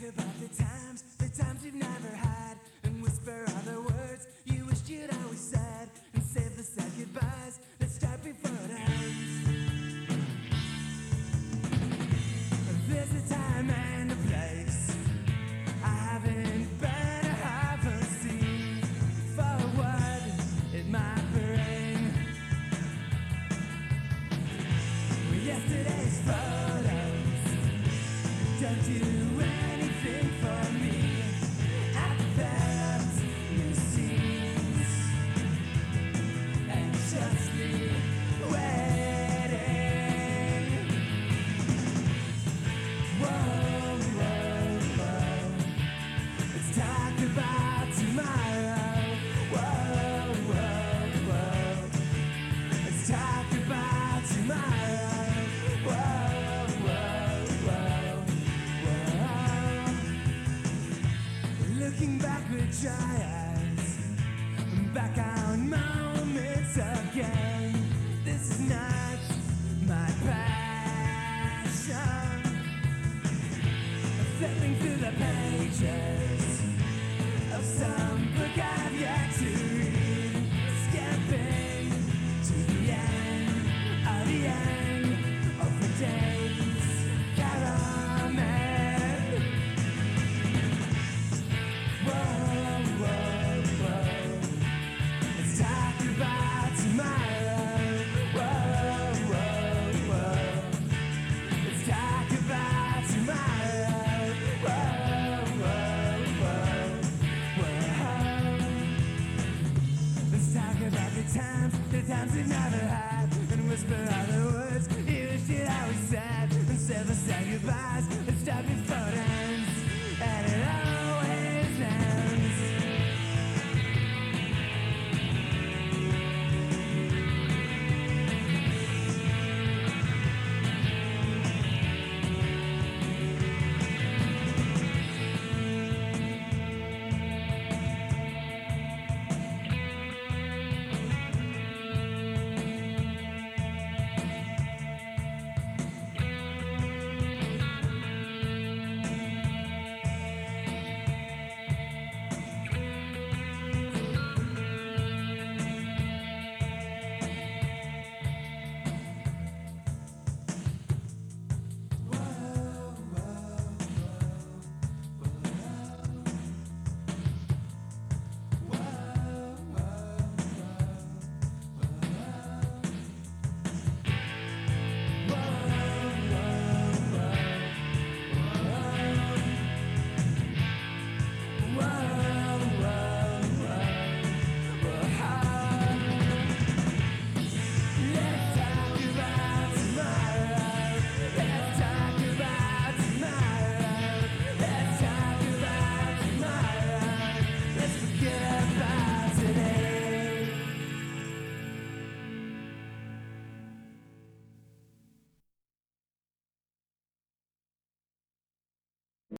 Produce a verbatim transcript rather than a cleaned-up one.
about the times, the times you've never had, and whisper all the words you wished you'd always said, and save the sad goodbyes that start before it ends. There's a time and a place I haven't been, I haven't seen, for what it might bring. Yesterday's photos don't do anything for me. I felt new scenes anxiously waiting. Whoa, whoa, whoa. Let's talk about tomorrow. Whoa, whoa, whoa. Let's talk about tomorrow. Looking back with dry eyes, back on moments again. This is not my passion. Flipping through the pages of some book I've yet to read, skipping to the end of the end of the days. Caramel. Times, the times we've never had, and whisper all the words you wish you'd always said, and say the sad goodbyes